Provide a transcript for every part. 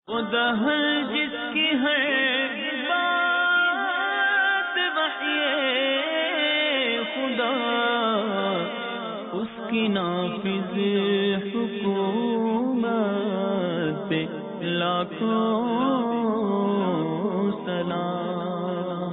خدا ہر جس کی ہر بات وحی خدا، اس کی نافذ حکومت پہ لاکھوں سلام۔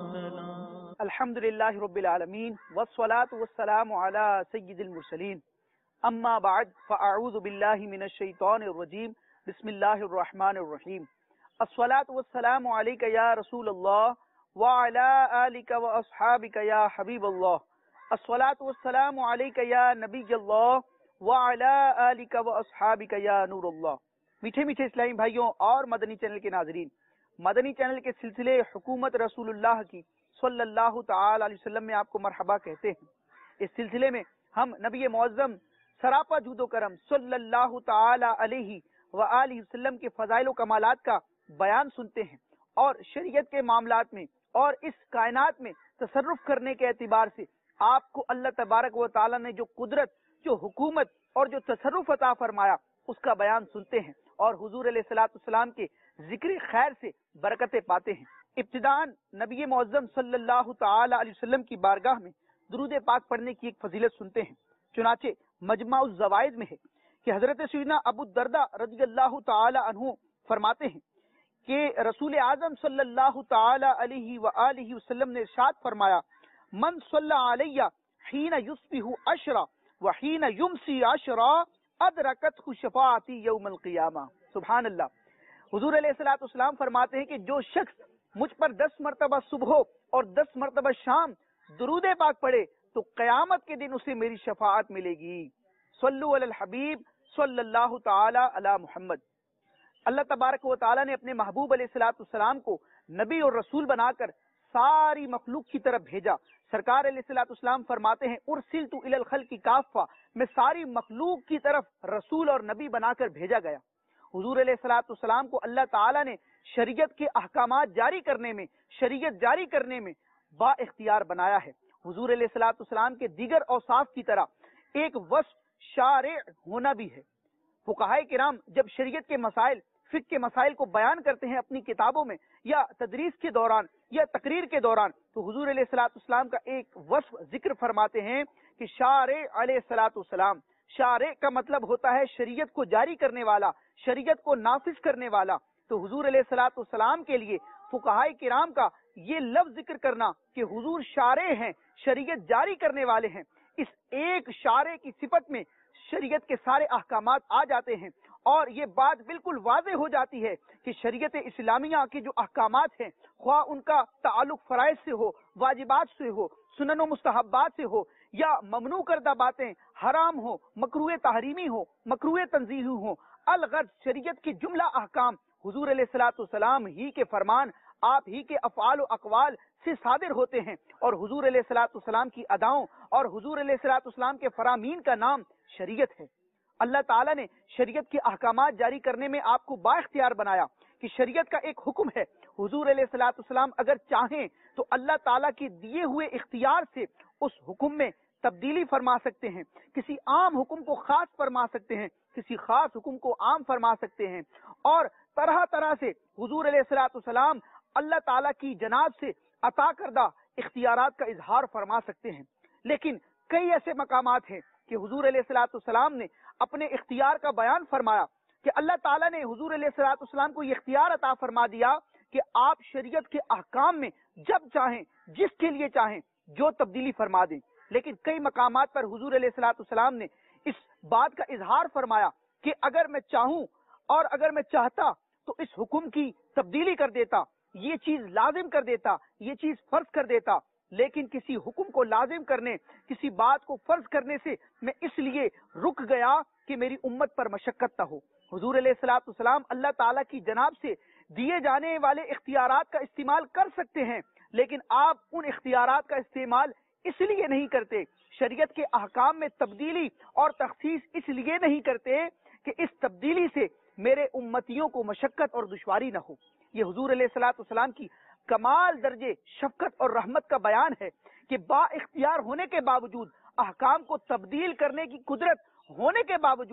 الحمدللہ رب العالمین والصلاة والسلام علی سید المرسلین، اما بعد فاعوذ باللہ من الشیطان الرجیم، بسم اللہ الرحمن الرحیم۔ الصلاة والسلام علیک یا رسول اللہ وعلی آلک واصحابک یا حبیب اللہ۔ الصلاة والسلام علیک یا نبی اللہ وعلی آلک واصحابک یا نور اللہ۔ میٹھے میٹھے اسلامی بھائیوں اور مدنی چینل کے ناظرین، مدنی چینل کے سلسلے حکومت رسول اللہ کی صلی اللہ تعالی علیہ وسلم میں آپ کو مرحبا کہتے ہیں۔ اس سلسلے میں ہم نبی معظم سراپا جود و کرم صلی اللہ تعالی علیہ وآلہ وسلم کے فضائل و کمالات کا بیان سنتے ہیں، اور شریعت کے معاملات میں اور اس کائنات میں تصرف کرنے کے اعتبار سے آپ کو اللہ تبارک و تعالی نے جو قدرت، جو حکومت اور جو تصرف عطا فرمایا اس کا بیان سنتے ہیں، اور حضور علیہ الصلوۃ والسلام کے ذکر خیر سے برکتیں پاتے ہیں۔ ابتداءً نبی معظم صلی اللہ تعالی علیہ وسلم کی بارگاہ میں درود پاک پڑھنے کی ایک فضیلت سنتے ہیں۔ چنانچہ مجمع الزوائد میں ہے کہ حضرت سیدنا ابو الدرداء رضی اللہ تعالی عنہ فرماتے ہیں کہ رسول اعظم صلی اللہ تعالی علیہ وآلہ وسلم نے ارشاد فرمایا، من صلی علیہ حین یصبح عشرا وحین یمسی عشرا ادرکتہ شفاعتی یوم القیامہ۔ سبحان اللہ۔ حضور علیہ الصلوۃ والسلام فرماتے ہیں کہ جو شخص مجھ پر 10 مرتبہ صبح اور 10 مرتبہ شام درود پاک پڑھے تو قیامت کے دن اسے میری شفاعت ملے گی۔ صلو علی الحبیب صلی اللہ تعالی علی محمد۔ اللہ تبارک و تعالی نے اپنے محبوب علیہ الصلوۃ والسلام کو نبی اور رسول بنا کر ساری مخلوق کی طرف بھیجا۔ سرکار علیہ الصلوۃ والسلام فرماتے ہیں، ارسلت الی الخلق کافہ، میں ساری مخلوق کی طرف رسول اور نبی بنا کر بھیجا گیا۔ حضور علیہ الصلوۃ والسلام کو اللہ تعالی نے شریعت کے احکامات جاری کرنے میں، شریعت جاری کرنے میں با اختیار بنایا ہے۔ حضور علیہ الصلوۃ والسلام کے دیگر اوصاف کی طرح ایک وصف شارع ہونا بھی ہے۔ فقہائے کرام جب شریعت کے مسائل، فقہ کے مسائل کو بیان کرتے ہیں اپنی کتابوں میں یا تدریس کے دوران یا تقریر کے دوران، تو حضور علیہ الصلوۃ والسلام کا ایک وصف ذکر فرماتے ہیں کہ شارع علیہ الصلوۃ والسلام۔ شارع کا مطلب ہوتا ہے شریعت کو جاری کرنے والا، شریعت کو نافذ کرنے والا۔ تو حضور علیہ الصلوۃ والسلام کے لیے فقہائے کرام کا یہ لفظ ذکر کرنا کہ حضور شارع ہیں، شریعت جاری کرنے والے ہیں، اس ایک شارع کی صفت میں شریعت کے سارے احکامات آ جاتے ہیں، اور یہ بات بالکل واضح ہو جاتی ہے کہ شریعت اسلامیہ کے جو احکامات ہیں، خواہ ان کا تعلق فرائض سے ہو، واجبات سے ہو، سنن و مستحبات سے ہو، یا ممنوع کردہ باتیں حرام ہو، مکروہ تحریمی ہو، مکروہ تنزیہی ہو، الغرض شریعت کے جملہ احکام حضور علیہ الصلوۃ والسلام ہی کے فرمان، آپ ہی کے افعال و اقوال سے صادر ہوتے ہیں، اور حضور علیہ الصلوۃ والسلام کی اداؤں اور حضور علیہ الصلوۃ والسلام کے فرامین کا نام شریعت ہے۔ اللہ تعالیٰ نے شریعت کے احکامات جاری کرنے میں آپ کو با اختیار بنایا کہ شریعت کا ایک حکم ہے، حضور علیہ الصلوۃ والسلام اگر چاہیں تو اللہ تعالیٰ کے دیے ہوئے اختیار سے اس حکم میں تبدیلی فرما سکتے ہیں، کسی عام حکم کو خاص فرما سکتے ہیں، کسی خاص حکم کو عام فرما سکتے ہیں، اور طرح طرح سے حضور علیہ الصلوۃ والسلام اللہ تعالیٰ کی جناب سے عطا کردہ اختیارات کا اظہار فرما سکتے ہیں۔ لیکن کئی ایسے مقامات ہیں کہ حضور علیہ الصلوۃ والسلام نے اپنے اختیار کا بیان فرمایا کہ اللہ تعالیٰ نے حضور علیہ الصلوۃ والسلام کو یہ اختیار عطا فرما دیا کہ آپ شریعت کے احکام میں جب چاہیں، جس کے لیے چاہیں، جو تبدیلی فرما دیں۔ لیکن کئی مقامات پر حضور علیہ الصلوۃ والسلام نے اس بات کا اظہار فرمایا کہ اگر میں چاہوں اور اگر میں چاہتا تو اس حکم کی تبدیلی کر دیتا، یہ چیز لازم کر دیتا، یہ چیز فرض کر دیتا، لیکن کسی حکم کو لازم کرنے، کسی بات کو فرض کرنے سے میں اس لیے رک گیا کہ میری امت پر مشقت نہ ہو۔ حضور علیہ الصلوۃ والسلام اللہ تعالیٰ کی جناب سے دیے جانے والے اختیارات کا استعمال کر سکتے ہیں، لیکن آپ ان اختیارات کا استعمال اس لیے نہیں کرتے، شریعت کے احکام میں تبدیلی اور تخصیص اس لیے نہیں کرتے کہ اس تبدیلی سے میرے امتیوں کو مشقت اور دشواری نہ ہو۔ یہ حضور علیہ الصلوۃ والسلام کی کمال درجے شفقت اور رحمت کا بیان ہے کہ با اختیار ہونے کے باوجود، احکام کو تبدیل کرنے کی قدرت ہونے کے باوجود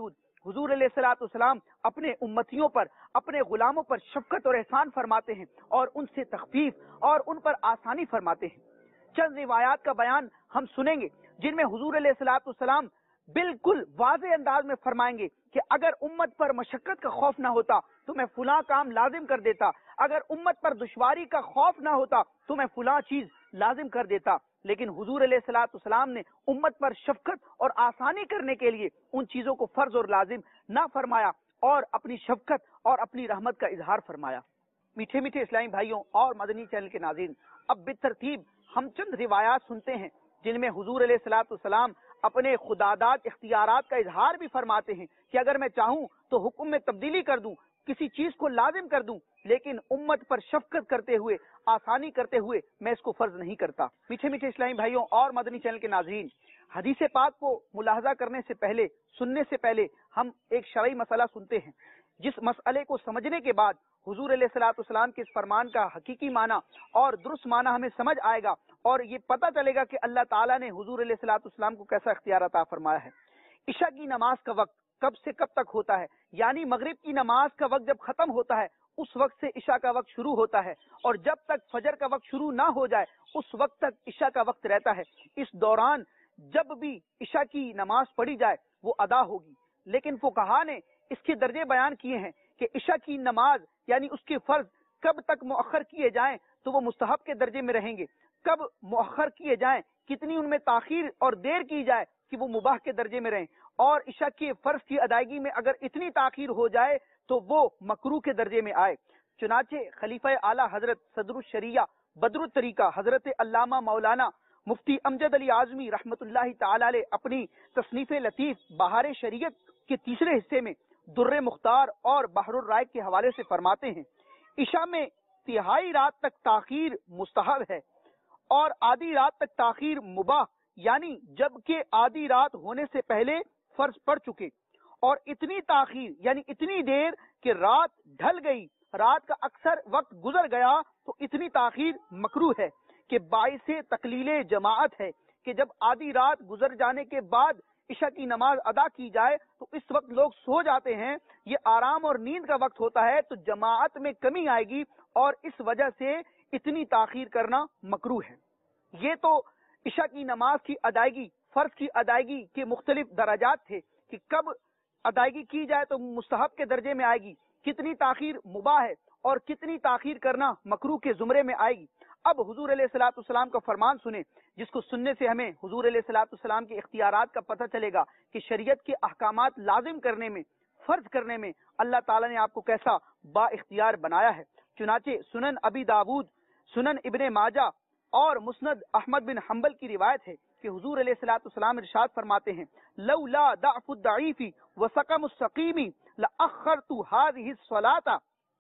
حضور علیہ الصلوۃ والسلام اپنے امتیوں پر، اپنے غلاموں پر شفقت اور احسان فرماتے ہیں اور ان سے تخفیف اور ان پر آسانی فرماتے ہیں۔ چند روایات کا بیان ہم سنیں گے جن میں حضور علیہ الصلوۃ والسلام بالکل واضح انداز میں فرمائیں گے کہ اگر امت پر مشقت کا خوف نہ ہوتا تو میں فلاں کام لازم کر دیتا، اگر امت پر دشواری کا خوف نہ ہوتا تو میں فلاں چیز لازم کر دیتا، لیکن حضور علیہ الصلوۃ والسلام نے امت پر شفقت اور آسانی کرنے کے لیے ان چیزوں کو فرض اور لازم نہ فرمایا اور اپنی شفقت اور اپنی رحمت کا اظہار فرمایا۔ میٹھے میٹھے اسلامی بھائیوں اور مدنی چینل کے ناظرین، اب بالترتیب ہم چند روایات سنتے ہیں جن میں حضور علیہ الصلوۃ والسلام اپنے خداداد اختیارات کا اظہار بھی فرماتے ہیں کہ اگر میں چاہوں تو حکم میں تبدیلی کر دوں، کسی چیز کو لازم کر دوں، لیکن امت پر شفقت کرتے ہوئے، آسانی کرتے ہوئے میں اس کو فرض نہیں کرتا۔ میٹھے میٹھے اسلامی بھائیوں اور مدنی چینل کے ناظرین، حدیث پاک کو ملاحظہ کرنے سے پہلے، سننے سے پہلے ہم ایک شرعی مسئلہ سنتے ہیں، جس مسئلے کو سمجھنے کے بعد حضور علیہ الصلوۃ والسلام کے اس فرمان کا حقیقی معنی اور درست معنی ہمیں سمجھ آئے گا اور یہ پتہ چلے گا کہ اللہ تعالیٰ نے حضور علیہ الصلوۃ والسلام کو کیسا اختیار عطا فرمایا ہے۔ عشاء کی نماز کا وقت کب سے کب تک ہوتا ہے؟ یعنی مغرب کی نماز کا وقت جب ختم ہوتا ہے اس وقت سے عشاء کا وقت شروع ہوتا ہے، اور جب تک فجر کا وقت شروع نہ ہو جائے اس وقت تک عشاء کا وقت رہتا ہے۔ اس دوران جب بھی عشاء کی نماز پڑھی جائے وہ ادا ہوگی، لیکن فقہا نے اس کے درجے بیان کیے ہیں کہ عشاء کی نماز یعنی اس کے فرض کب تک مؤخر کیے جائیں تو وہ مستحب کے درجے میں رہیں گے، کب مؤخر کیے جائیں، کتنی ان میں تاخیر اور دیر کی جائے کہ وہ مباح کے درجے میں رہیں، اور عشاء کے فرض کی ادائیگی میں اگر اتنی تاخیر ہو جائے تو وہ مکروہ کے درجے میں آئے۔ چنانچہ خلیفہ اعلیٰ حضرت صدر الشریعہ بدر الطریقہ حضرت علامہ مولانا مفتی امجد علی اعظمی رحمت اللہ تعالی علیہ اپنی تصنیف لطیف بہار شریعت کے تیسرے حصے میں در مختار اور بحر الرائق کے حوالے سے فرماتے ہیں، عشاء میں تہائی رات تک تاخیر مستحب ہے اور آدھی رات تک تاخیر مباح، یعنی جب کہ آدھی رات ہونے سے پہلے فرض پڑ چکے، اور اتنی تاخیر یعنی اتنی دیر کہ رات ڈھل گئی، رات کا اکثر وقت گزر گیا تو اتنی تاخیر مکروہ ہے کہ باعث تقلیل جماعت ہے کہ جب آدھی رات گزر جانے کے بعد عشاء کی نماز ادا کی جائے تو اس وقت لوگ سو جاتے ہیں، یہ آرام اور نیند کا وقت ہوتا ہے تو جماعت میں کمی آئے گی اور اس وجہ سے اتنی تاخیر کرنا مکروہ ہے۔ یہ تو عشاء کی نماز کی ادائیگی، فرض کی ادائیگی کے مختلف درجات تھے کہ کب ادائیگی کی جائے تو مستحب کے درجے میں آئے گی، کتنی تاخیر مباح ہے اور کتنی تاخیر کرنا مکروہ کے زمرے میں آئے گی۔ اب حضور علیہ الصلوۃ والسلام کا فرمان سنیں، جس کو سننے سے ہمیں حضور علیہ الصلوۃ والسلام کے اختیارات کا پتہ چلے گا کہ شریعت کے احکامات لازم کرنے میں، فرض کرنے میں اللہ تعالیٰ نے آپ کو کیسا با اختیار بنایا ہے۔ چنانچہ سنن ابی داود، سنن ابن ماجہ اور مسند احمد بن حنبل کی روایت ہے کہ حضور علیہ الصلوۃ والسلام ارشاد فرماتے ہیں، لولا ضعف الضعیف وسقم السقیم لاخرت هذه الصلاۃ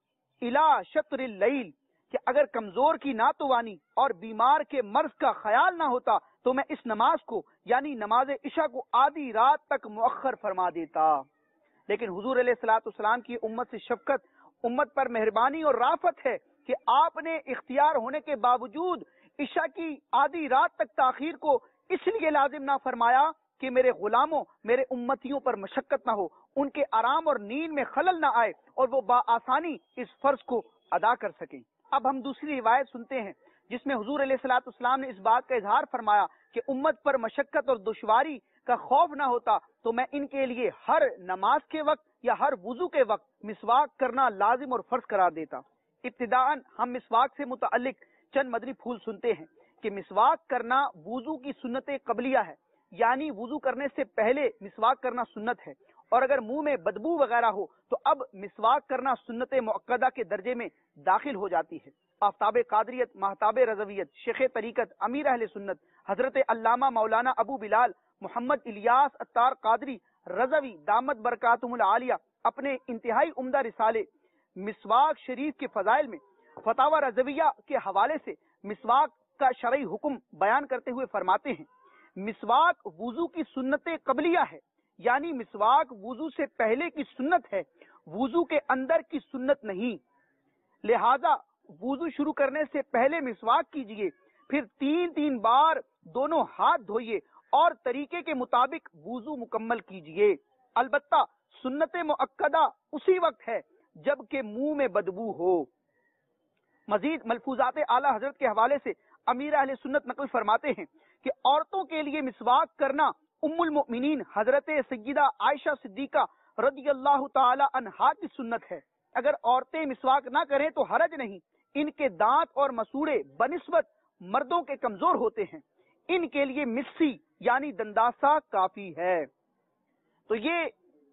الى شطر اللیل، کہ اگر کمزور کی ناتوانی اور بیمار کے مرض کا خیال نہ ہوتا تو میں اس نماز کو یعنی نماز عشاء کو آدھی رات تک مؤخر فرما دیتا، لیکن حضور علیہ الصلوۃ والسلام کی امت سے شفقت، امت پر مہربانی اور رافت ہے کہ آپ نے اختیار ہونے کے باوجود عشاء کی آدھی رات تک تاخیر کو اس لیے لازم نہ فرمایا کہ میرے غلاموں، میرے امتیوں پر مشقت نہ ہو، ان کے آرام اور نیند میں خلل نہ آئے اور وہ بآسانی اس فرض کو ادا کر سکیں۔ اب ہم دوسری روایت سنتے ہیں جس میں حضور علیہ الصلوۃ والسلام نے اس بات کا اظہار فرمایا کہ امت پر مشقت اور دشواری کا خوف نہ ہوتا تو میں ان کے لیے ہر نماز کے وقت یا ہر وضو کے وقت مسواک کرنا لازم اور فرض قرار دیتا۔ ابتداءً ہم مسواک سے متعلق چند مدنی پھول سنتے ہیں کہ مسواک کرنا وضو کی سنت قبلیہ ہے، یعنی وضو کرنے سے پہلے مسواک کرنا سنت ہے، اور اگر منہ میں بدبو وغیرہ ہو تو اب مسواک کرنا سنت مؤکدہ کے درجے میں داخل ہو جاتی ہے۔ آفتاب قادریت، مہتاب رضویت، شیخ طریقت، امیر اہل سنت حضرت علامہ مولانا ابو بلال محمد الیاس اتار قادری رضوی دامت برکاتہم العالیہ اپنے انتہائی عمدہ رسالے مسواک شریف کے فضائل میں فتاوی رضویہ کے حوالے سے مسواک کا شرعی حکم بیان کرتے ہوئے فرماتے ہیں، مسواک وضو کی سنت قبلیہ ہے، یعنی مسواک وضو سے پہلے کی سنت ہے، وضو کے اندر کی سنت نہیں، لہذا وضو شروع کرنے سے پہلے مسواک کیجئے، پھر 3 بار دونوں ہاتھ دھوئیے اور طریقے کے مطابق وضو مکمل کیجئے۔ البتہ سنت مؤکدہ اسی وقت ہے جب کہ منہ میں بدبو ہو۔ مزید ملفوظات اعلی حضرت کے حوالے سے امیر اہل سنت نقل فرماتے ہیں کہ عورتوں کے لیے مسواک کرنا ام المؤمنین حضرت سیدہ عائشہ صدیقہ رضی اللہ تعالی عنہا کی سنت ہے۔ اگر عورتیں مسواک نہ کریں تو حرج نہیں، ان کے دانت اور مسوڑے بنسبت مردوں کے کمزور ہوتے ہیں، ان کے لیے مسی یعنی دنداسا کافی ہے۔ تو یہ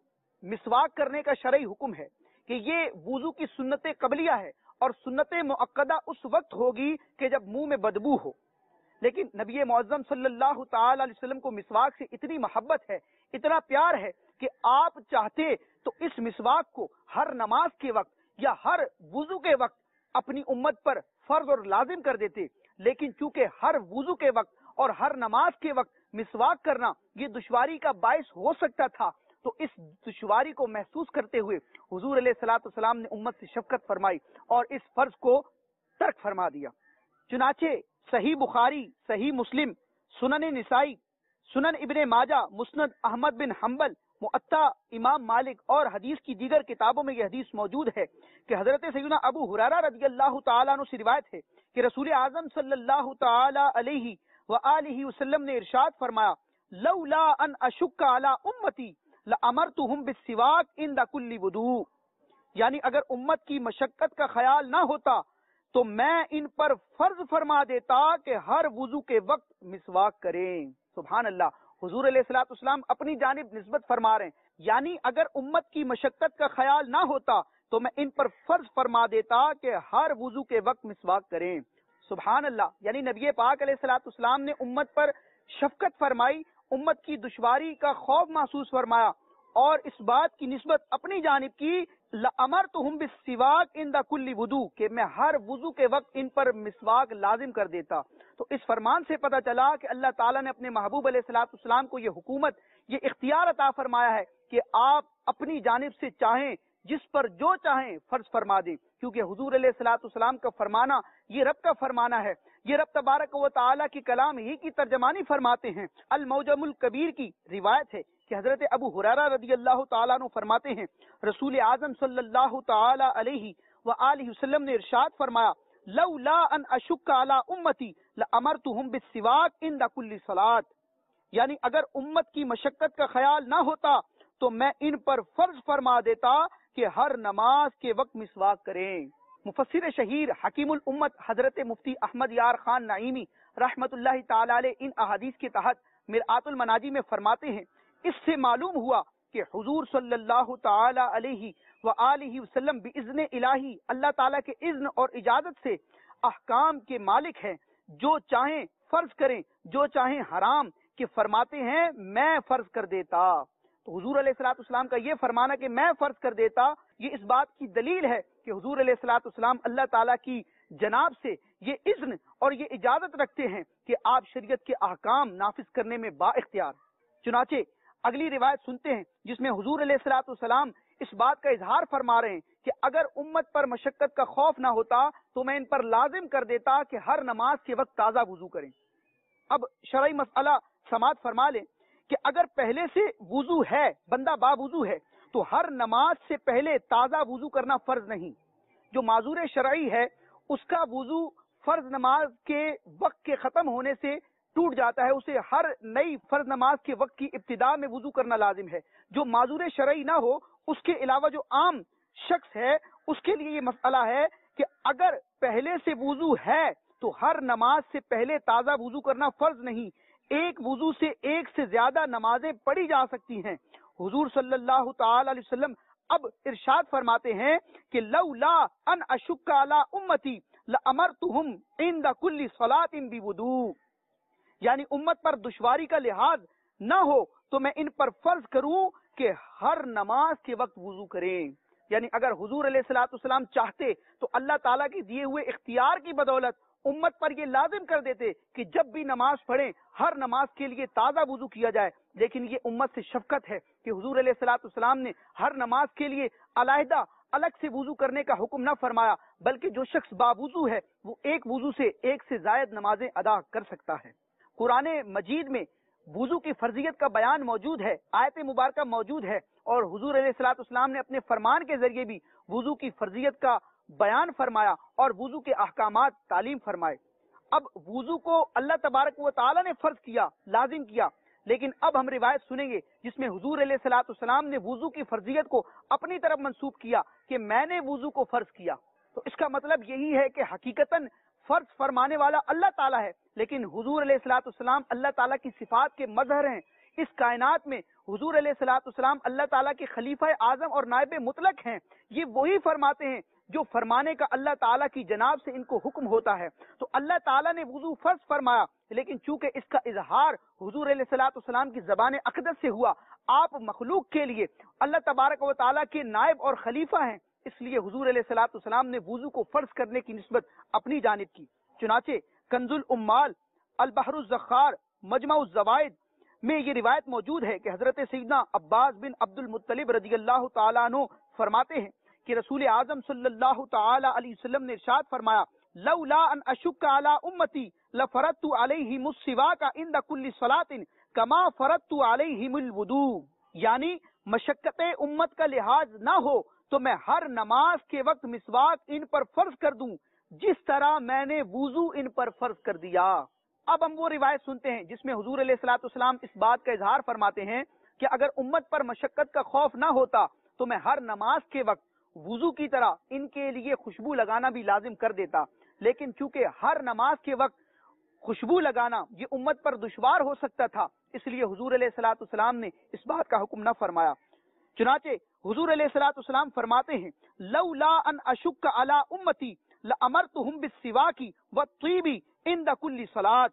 مسواک کرنے کا شرعی حکم ہے کہ یہ وضو کی سنت قبلیہ ہے، اور سنت مؤکدہ اس وقت ہوگی کہ جب منہ میں بدبو ہو۔ لیکن نبی معظم صلی اللہ تعالی علیہ وسلم کو مسواک سے اتنی محبت ہے، اتنا پیار ہے کہ آپ چاہتے تو اس مسواک کو ہر نماز کے وقت یا ہر وضو کے وقت اپنی امت پر فرض اور لازم کر دیتے، لیکن چونکہ ہر وضو کے وقت اور ہر نماز کے وقت مسواک کرنا یہ دشواری کا باعث ہو سکتا تھا، تو اس دشواری کو محسوس کرتے ہوئے حضور علیہ الصلوۃ والسلام نے امت سے شفقت فرمائی اور اس فرض کو ترک فرما دیا۔ چنانچہ صحیح بخاری، صحیح مسلم، سنن نسائی، سنن ابن ماجہ، مسند احمد بن حنبل، معطا امام مالک اور حدیث کی دیگر کتابوں میں یہ حدیث موجود ہے کہ حضرت سیدنا ابو ہریرہ رضی اللہ تعالیٰ عنہ سے روایت ہے کہ رسول اعظم صلی اللہ تعالی علیہ وآلہ وسلم نے ارشاد فرمایا، لولا ان اشک علی امتی لامرتهم بالسواک عند کل وضوء، یعنی اگر امت کی مشقت کا خیال نہ ہوتا تو میں ان پر فرض فرما دیتا کہ ہر وضو کے وقت مسواک کریں۔ سبحان اللہ، حضور علیہ الصلوۃ والسلام اپنی جانب نسبت فرما رہے ہیں، یعنی اگر امت کی مشقت کا خیال نہ ہوتا تو میں ان پر فرض فرما دیتا کہ ہر وضو کے وقت مسواک کریں۔ سبحان اللہ، یعنی نبی پاک علیہ الصلوۃ والسلام نے امت پر شفقت فرمائی، امت کی دشواری کا خوف محسوس فرمایا اور اس بات کی نسبت اپنی جانب کی، لَأَمَرْتُهُمْ بِالسِّوَاكِ عِنْدَ كُلِّ وُضُوءٍ، کہ میں ہر وضو کے وقت ان پر مسواک لازم کر دیتا۔ تو اس فرمان سے پتہ چلا کہ اللہ تعالیٰ نے اپنے محبوب علیہ الصلوۃ والسلام کو یہ حکومت، یہ اختیار عطا فرمایا ہے کہ آپ اپنی جانب سے چاہیں جس پر جو چاہیں فرض فرما دیں، کیونکہ حضور علیہ الصلوۃ والسلام کا فرمانا یہ رب کا فرمانا ہے، یہ رب تبارک و تعالیٰ کی کلام ہی کی ترجمانی فرماتے ہیں۔ المعجم الکبیر کی روایت ہے کہ حضرت ابو ہریرہ رضی اللہ تعالیٰ عنہ فرماتے ہیں، رسول اعظم صلی اللہ تعالی علیہ وآلہ وسلم نے ارشاد فرمایا، لولا ان اشک علی امتی لامرتهم بالسواک عند کل صلاۃ، یعنی اگر امت کی مشقت کا خیال نہ ہوتا تو میں ان پر فرض فرما دیتا کہ ہر نماز کے وقت مسواک کریں۔ مفسر شہیر حکیم الامت حضرت مفتی احمد یار خان نعیمی رحمت اللہ تعالی علیہ ان احادیث کے تحت مرآت المناجی میں فرماتے ہیں، اس سے معلوم ہوا کہ حضور صلی اللہ تعالی علیہ وآلہ وسلم باذن الہی، اللہ تعالیٰ کے اذن اور اجازت سے احکام کے مالک ہیں، جو چاہیں فرض کریں، جو چاہیں حرام، کہ فرماتے ہیں میں فرض کر دیتا۔ تو حضور علیہ الصلوۃ والسلام کا یہ فرمانا کہ میں فرض کر دیتا، یہ اس بات کی دلیل ہے کہ حضور علیہ الصلوۃ والسلام اللہ تعالیٰ کی جناب سے یہ اذن اور یہ اجازت رکھتے ہیں کہ آپ شریعت کے احکام نافذ کرنے میں با اختیار۔ چنانچہ اگلی روایت سنتے ہیں جس میں حضور علیہ الصلوۃ والسلام اس بات کا اظہار فرما رہے ہیں کہ اگر امت پر مشقت کا خوف نہ ہوتا تو میں ان پر لازم کر دیتا کہ ہر نماز کے وقت تازہ وضو کریں۔ اب شرعی مسئلہ سماعت فرما لیں کہ اگر پہلے سے وضو ہے، بندہ با وضو ہے، تو ہر نماز سے پہلے تازہ وضو کرنا فرض نہیں۔ جو معذور شرعی ہے اس کا وضو فرض نماز کے وقت کے ختم ہونے سے ٹوٹ جاتا ہے، اسے ہر نئی فرض نماز کے وقت کی ابتدا میں وضو کرنا لازم ہے۔ جو معذور شرعی نہ ہو، اس کے علاوہ جو عام شخص ہے، اس کے لیے یہ مسئلہ ہے کہ اگر پہلے سے وضو ہے تو ہر نماز سے پہلے تازہ وضو کرنا فرض نہیں، ایک وضو سے ایک سے زیادہ نمازیں پڑھی جا سکتی ہیں۔ حضور صلی اللہ تعالی علیہ وسلم اب ارشاد فرماتے ہیں کہ لولا ان اشک علی امتی لامرتهم عند کل صلاۃ بوضوء، یعنی امت پر دشواری کا لحاظ نہ ہو تو میں ان پر فرض کروں کہ ہر نماز کے وقت وضو کریں۔ یعنی اگر حضور علیہ الصلوۃ والسلام چاہتے تو اللہ تعالیٰ کے دیے ہوئے اختیار کی بدولت امت پر یہ لازم کر دیتے کہ جب بھی نماز پڑھیں ہر نماز کے لیے تازہ وضو کیا جائے، لیکن یہ امت سے شفقت ہے کہ حضور علیہ الصلوۃ والسلام نے ہر نماز کے لیے علیحدہ الگ سے وضو کرنے کا حکم نہ فرمایا، بلکہ جو شخص باوضو ہے وہ ایک وضو سے ایک سے زائد نمازیں ادا کر سکتا ہے۔ قرآن مجید میں وضو کی فرضیت کا بیان موجود ہے، آیت مبارکہ موجود ہے، اور حضور علیہ الصلوۃ والسلام نے اپنے فرمان کے ذریعے بھی وضو کی فرضیت کا بیان فرمایا اور وضو کے احکامات تعلیم فرمائے۔ اب وضو کو اللہ تبارک و تعالی نے فرض کیا، لازم کیا، لیکن اب ہم روایت سنیں گے جس میں حضور علیہ الصلوۃ والسلام نے وضو کی فرضیت کو اپنی طرف منسوب کیا کہ میں نے وضو کو فرض کیا۔ تو اس کا مطلب یہی ہے کہ حقیقتاً فرض فرمانے والا اللہ تعالیٰ ہے، لیکن حضور علیہ الصلوۃ والسلام اللہ تعالیٰ کی صفات کے مظہر ہیں۔ اس کائنات میں حضور علیہ الصلوۃ والسلام اللہ تعالیٰ کے خلیفہ اعظم اور نائب مطلق ہیں۔ یہ وہی فرماتے ہیں جو فرمانے کا اللہ تعالیٰ کی جناب سے ان کو حکم ہوتا ہے۔ تو اللہ تعالیٰ نے وضو فرض فرمایا، لیکن چونکہ اس کا اظہار حضور علیہ الصلوۃ والسلام کی زبان اقدس سے ہوا، آپ مخلوق کے لیے اللہ تبارک و تعالیٰ کے نائب اور خلیفہ ہیں، اس لیے حضور علیہ الصلوۃ والسلام نے وضو کو فرض کرنے کی نسبت اپنی جانب کی۔ چنانچہ کنز الامال، البحر الزخار، مجمع الزوائد میں یہ روایت موجود ہے کہ حضرت سیدنا عباس بن عبد المطلب رضی اللہ تعالیٰ عنہ فرماتے ہیں کہ رسول اعظم صلی اللہ تعالی علیہ وسلم نے ارشاد فرمایا، لولا ان اشک علی امتی لفرضت علیہم السواک عند کل صلاۃ کما فرضت علیہم الوضوء، یعنی مشقت امت کا لحاظ نہ ہو تو میں ہر نماز کے وقت مسواک ان پر فرض کر دوں جس طرح میں نے وضو ان پر فرض کر دیا۔ اب ہم وہ روایت سنتے ہیں جس میں حضور علیہ الصلوۃ والسلام اس بات کا اظہار فرماتے ہیں کہ اگر امت پر مشقت کا خوف نہ ہوتا تو میں ہر نماز کے وقت وضو کی طرح ان کے لیے خوشبو لگانا بھی لازم کر دیتا، لیکن چونکہ ہر نماز کے وقت خوشبو لگانا یہ امت پر دشوار ہو سکتا تھا، اس لیے حضور علیہ الصلوۃ والسلام نے اس بات کا حکم نہ فرمایا۔ چنانچہ حضور علیہ الصلوۃ والسلام فرماتے ہیں، لولا ان اشک علی امتی لامرتهم بالسواک والطیب عند کل صلاۃ،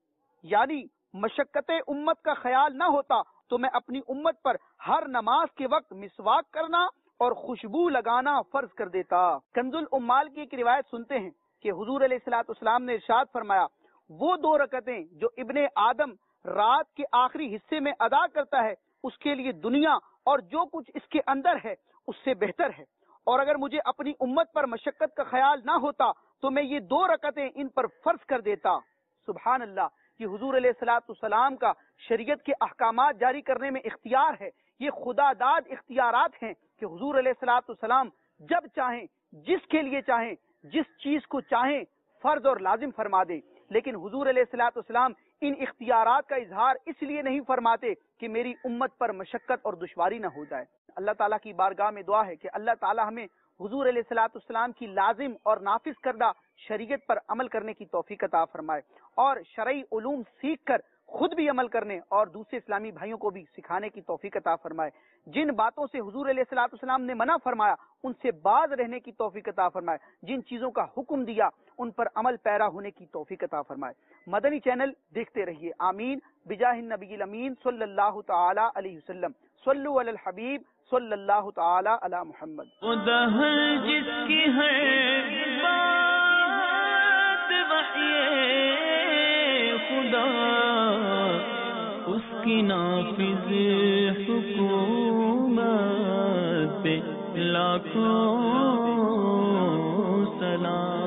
یعنی مشقت امت کا خیال نہ ہوتا تو میں اپنی امت پر ہر نماز کے وقت مسواک کرنا اور خوشبو لگانا فرض کر دیتا۔ کنز الامال کی ایک روایت سنتے ہیں کہ حضور علیہ الصلوۃ والسلام نے ارشاد فرمایا، وہ 2 رکعتیں جو ابن آدم رات کے آخری حصے میں ادا کرتا ہے اس کے لیے دنیا اور جو کچھ اس کے اندر ہے اس سے بہتر ہے، اور اگر مجھے اپنی امت پر مشقت کا خیال نہ ہوتا تو میں یہ 2 رکعتیں ان پر فرض کر دیتا۔ سبحان اللہ، یہ حضور علیہ الصلوۃ والسلام کا شریعت کے احکامات جاری کرنے میں اختیار ہے، یہ خدا داد اختیارات ہیں کہ حضور علیہ الصلوۃ والسلام جب چاہیں، جس کے لیے چاہیں، جس چیز کو چاہیں فرض اور لازم فرما دیں، لیکن حضور علیہ الصلوۃ والسلام ان اختیارات کا اظہار اس لیے نہیں فرماتے کہ میری امت پر مشقت اور دشواری نہ ہو جائے۔ اللہ تعالیٰ کی بارگاہ میں دعا ہے کہ اللہ تعالیٰ ہمیں حضور علیہ الصلوۃ والسلام کی لازم اور نافذ کردہ شریعت پر عمل کرنے کی توفیق عطا فرمائے، اور شرعی علوم سیکھ کر خود بھی عمل کرنے اور دوسرے اسلامی بھائیوں کو بھی سکھانے کی توفیق عطا فرمائے۔ جن باتوں سے حضور علیہ الصلوۃ والسلام نے منع فرمایا ان سے باز رہنے کی توفیق عطا فرمائے، جن چیزوں کا حکم دیا ان پر عمل پیرا ہونے کی توفیق عطا فرمائے۔ مدنی چینل دیکھتے رہیے، آمین بجاہ النبی الامین صلی اللہ تعالی علیہ وسلم۔ صلو علی الحبیب صلی اللہ تعالی علی محمد۔ خدا ہر جس کی ہر بات وحی خدا، اس کی نافذ حکومت پہ لاکھوں سلام۔